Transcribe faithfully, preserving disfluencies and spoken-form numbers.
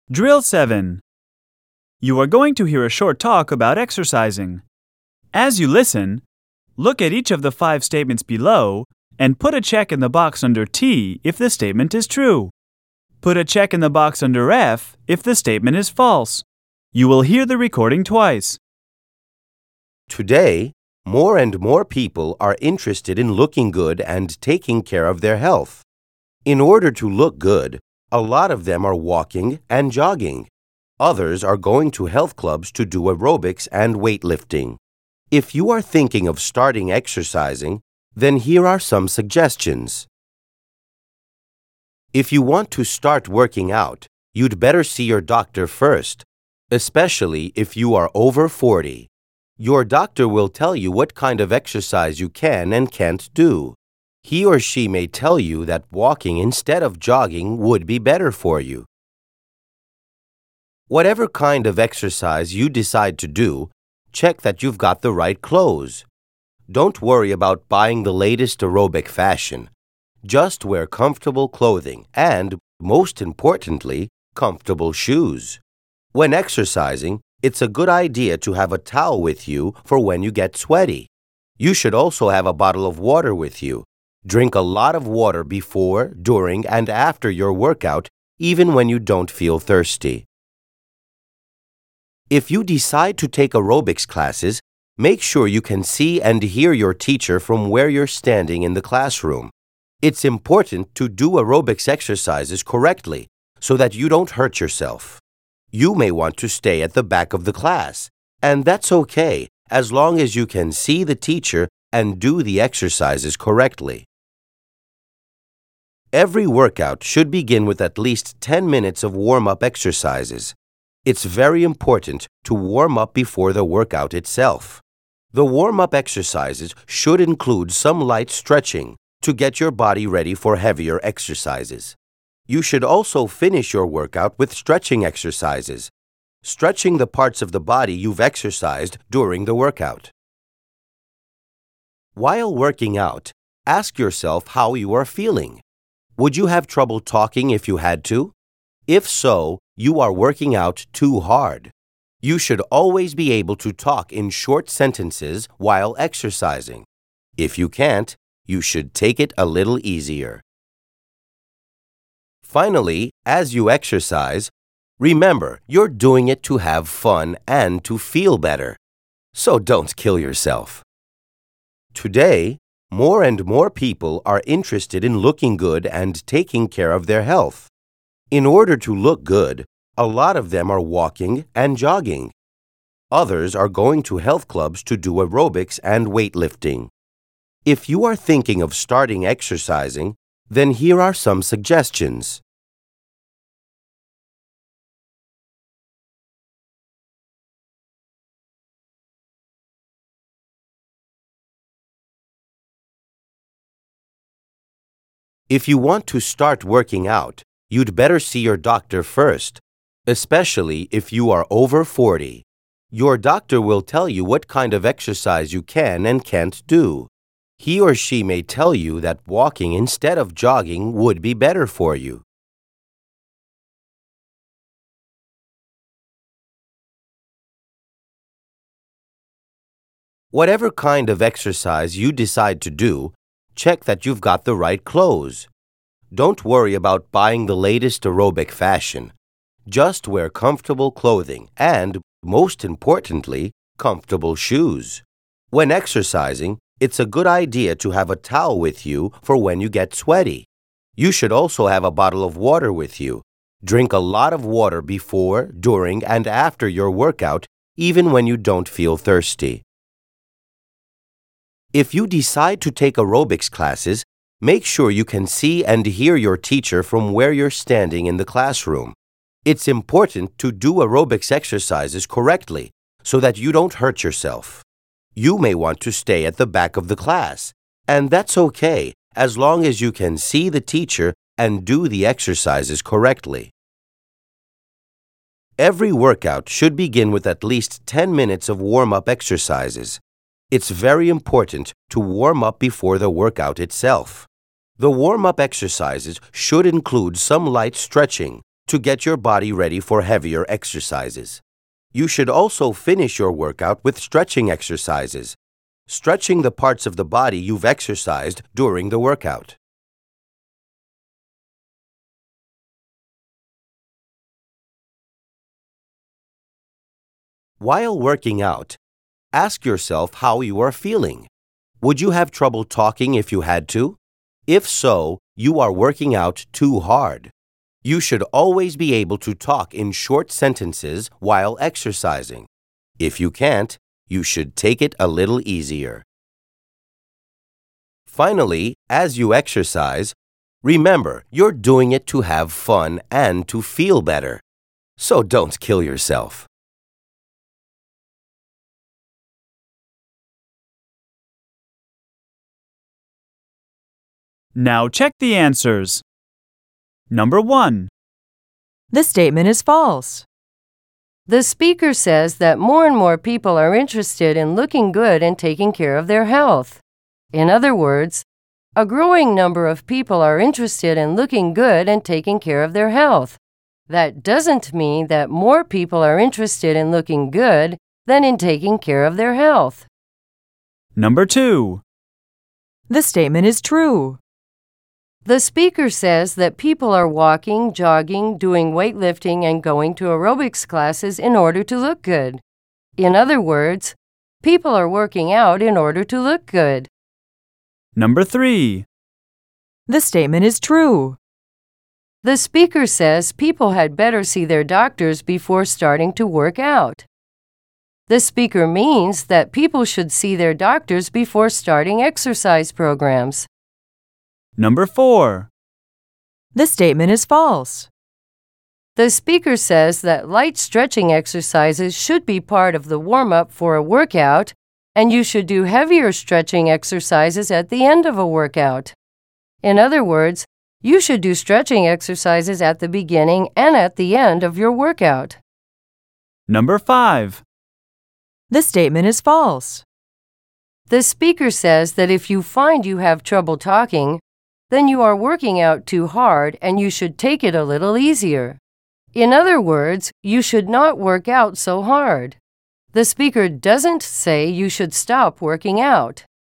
Drill seven. You are going to hear a short talk about exercising. As you listen, look at each of the five statements below and put a check in the box under T if the statement is true. Put a check in the box under F if the statement is false. You will hear the recording twice. Today, more and more people are interested in looking good and taking care of their health. In order to look good, a lot of them are walking and jogging. Others are going to health clubs to do aerobics and weightlifting. If you are thinking of starting exercising, then here are some suggestions. If you want to start working out, you'd better see your doctor first, especially if you are over forty. Your doctor will tell you what kind of exercise you can and can't do. He or she may tell you that walking instead of jogging would be better for you. Whatever kind of exercise you decide to do, check that you've got the right clothes. Don't worry about buying the latest aerobic fashion. Just wear comfortable clothing and, most importantly, comfortable shoes. When exercising, it's a good idea to have a towel with you for when you get sweaty. You should also have a bottle of water with you. Drink a lot of water before, during, and after your workout, even when you don't feel thirsty. If you decide to take aerobics classes, make sure you can see and hear your teacher from where you're standing in the classroom. It's important to do aerobics exercises correctly so that you don't hurt yourself. You may want to stay at the back of the class, and that's okay as long as you can see the teacher and do the exercises correctly. Every workout should begin with at least ten minutes of warm-up exercises. It's very important to warm up before the workout itself. The warm-up exercises should include some light stretching to get your body ready for heavier exercises. You should also finish your workout with stretching exercises, stretching the parts of the body you've exercised during the workout. While working out, ask yourself how you are feeling. Would you have trouble talking if you had to? If so, you are working out too hard. You should always be able to talk in short sentences while exercising. If you can't, you should take it a little easier. Finally, as you exercise, remember you're doing it to have fun and to feel better. So don't kill yourself. Today, more and more people are interested in looking good and taking care of their health. In order to look good, a lot of them are walking and jogging. Others are going to health clubs to do aerobics and weightlifting. If you are thinking of starting exercising, then here are some suggestions. If you want to start working out, you'd better see your doctor first, especially if you are over forty. Your doctor will tell you what kind of exercise you can and can't do. He or she may tell you that walking instead of jogging would be better for you. Whatever kind of exercise you decide to do, check that you've got the right clothes. Don't worry about buying the latest aerobic fashion. Just wear comfortable clothing and, most importantly, comfortable shoes. When exercising, it's a good idea to have a towel with you for when you get sweaty. You should also have a bottle of water with you. Drink a lot of water before, during, and after your workout, even when you don't feel thirsty. If you decide to take aerobics classes, make sure you can see and hear your teacher from where you're standing in the classroom. It's important to do aerobics exercises correctly so that you don't hurt yourself. You may want to stay at the back of the class, and that's okay as long as you can see the teacher and do the exercises correctly. Every workout should begin with at least ten minutes of warm-up exercises. It's very important to warm up before the workout itself. The warm-up exercises should include some light stretching to get your body ready for heavier exercises. You should also finish your workout with stretching exercises, stretching the parts of the body you've exercised during the workout. While working out, ask yourself how you are feeling. Would you have trouble talking if you had to? If so, you are working out too hard. You should always be able to talk in short sentences while exercising. If you can't, you should take it a little easier. Finally, as you exercise, remember you're doing it to have fun and to feel better. So don't kill yourself. Now check the answers. Number one. The statement is false. The speaker says that more and more people are interested in looking good and taking care of their health. In other words, a growing number of people are interested in looking good and taking care of their health. That doesn't mean that more people are interested in looking good than in taking care of their health. Number two. The statement is true. The speaker says that people are walking, jogging, doing weightlifting, and going to aerobics classes in order to look good. In other words, people are working out in order to look good. Number three. The statement is true. The speaker says people had better see their doctors before starting to work out. The speaker means that people should see their doctors before starting exercise programs. Number four. The statement is false. The speaker says that light stretching exercises should be part of the warm-up for a workout, and you should do heavier stretching exercises at the end of a workout. In other words, you should do stretching exercises at the beginning and at the end of your workout. Number five. The statement is false. The speaker says that if you find you have trouble talking, then you are working out too hard and you should take it a little easier. In other words, you should not work out so hard. The speaker doesn't say you should stop working out.